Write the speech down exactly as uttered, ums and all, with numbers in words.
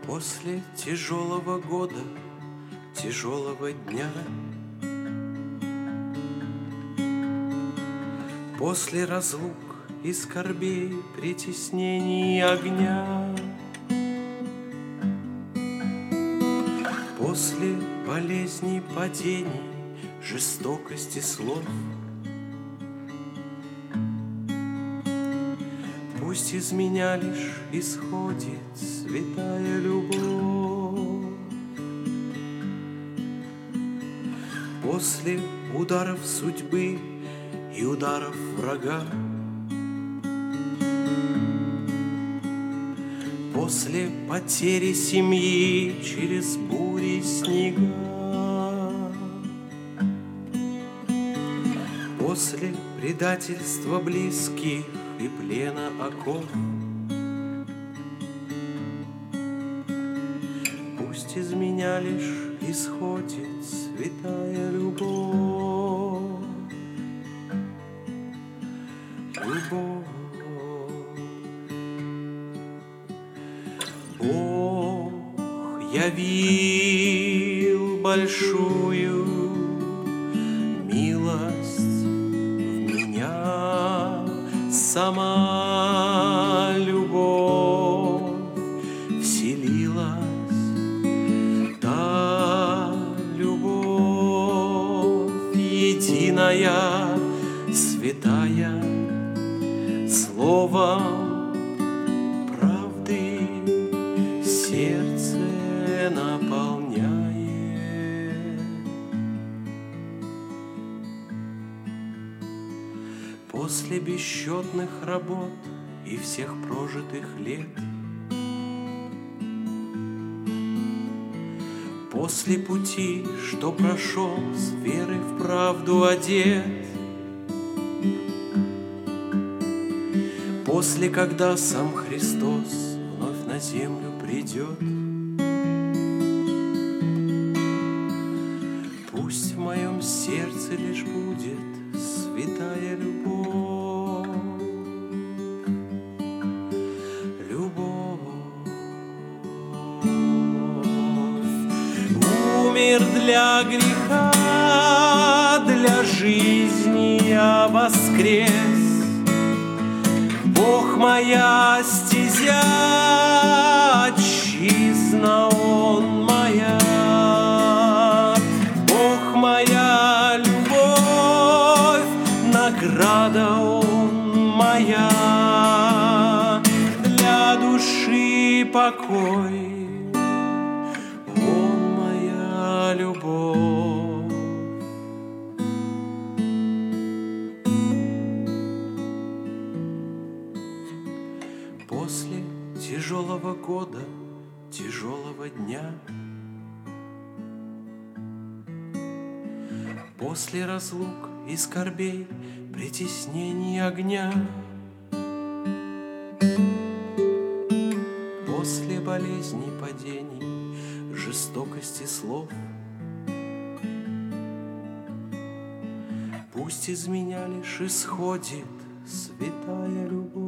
После тяжелого года, тяжелого дня, после разлук и скорбей, притеснений огня, после болезней, падений, жестокости слов, пусть из меня лишь исходит святая любовь. После ударов судьбы и ударов врага, после потери семьи через бури и снега, после предательства близких и плена оков, пусть из меня лишь исходит святая любовь. Любовь. Бог явил большую милость в меня, сама любовь вселилась, та любовь единая, святая, словом правды сердце наполняет. После бесчетных работ и всех прожитых лет, после пути, что прошел, с верой в правду одет, после, когда сам Христос вновь на землю придет, пусть в моем сердце лишь будет святая любовь. Любовь. Умер для греха, для жизни я воскрес. Бог моя стезя, отчизна Он моя. Бог моя любовь, награда Он моя. Для души покой, Он моя любовь. После тяжелого года, тяжелого дня, после разлук и скорбей, притеснений огня, после болезней, падений, жестокости слов, пусть из меня лишь исходит святая любовь.